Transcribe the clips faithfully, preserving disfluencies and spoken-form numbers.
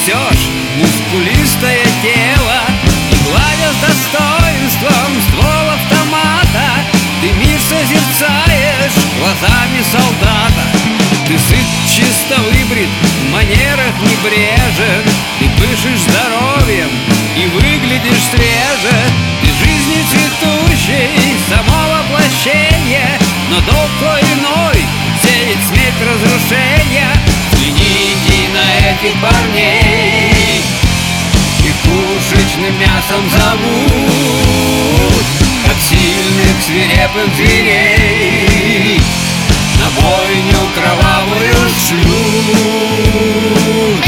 несешь мускулистое тело и гладя с достоинством ствол автомата, ты мир созерцаешь глазами солдата. Ты сыт, чисто выбрит, в манерах небрежен, ты пышешь здоровьем и выглядишь свеже. Ты жизни цветущей, само воплощение, но долг твой иной — сеять смерть, разрушения. Взгляните на этих парней, их пушечным мясом зовут, как сильных свирепых зверей на бойню кровавую шлют.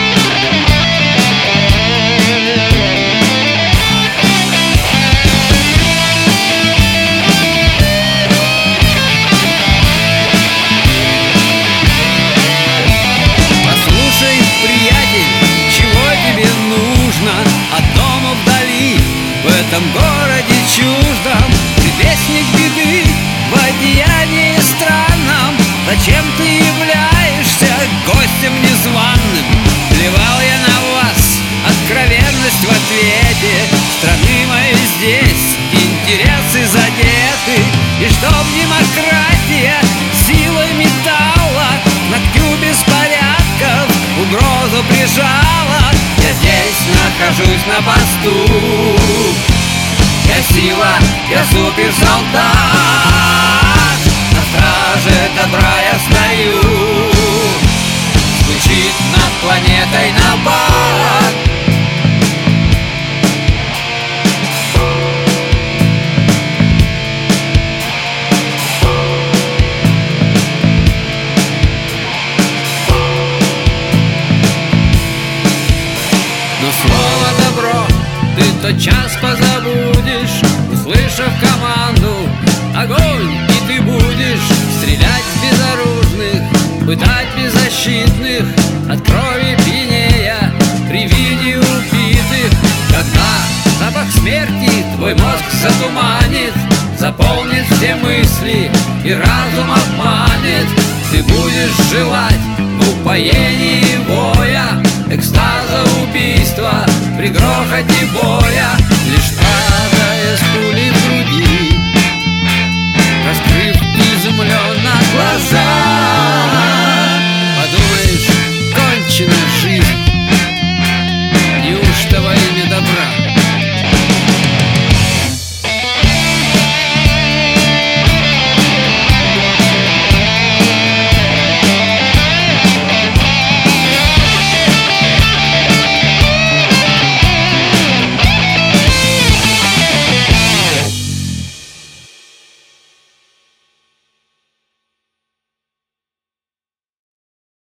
Послушай, приятель, чего тебе нужно от дома вдали, в этом городе чуждом? Ты вестник беды в одеянии странном. Зачем ты являешься гостем незваным? Плевал я на вас, откровенность в ответе. Страны моей здесь интересы задеты, и чтоб демократия силой металла к ногтю беспорядков угрозу прижала. Я здесь нахожусь на посту, я сила, я суперсолдат, на страже добра я стою, звучит над планетой набат. Но слово добро ты тотчас позабудешь, услышав команду огонь, и ты будешь стрелять в безоружных, пытать беззащитных, от крови пьянея при виде убитых. Когда запах смерти твой мозг затуманит, заполнит все мысли и разум обманет, ты будешь желать в упоении воя, экстаза убийства при грохоте боя, лишь падая с пули в грудь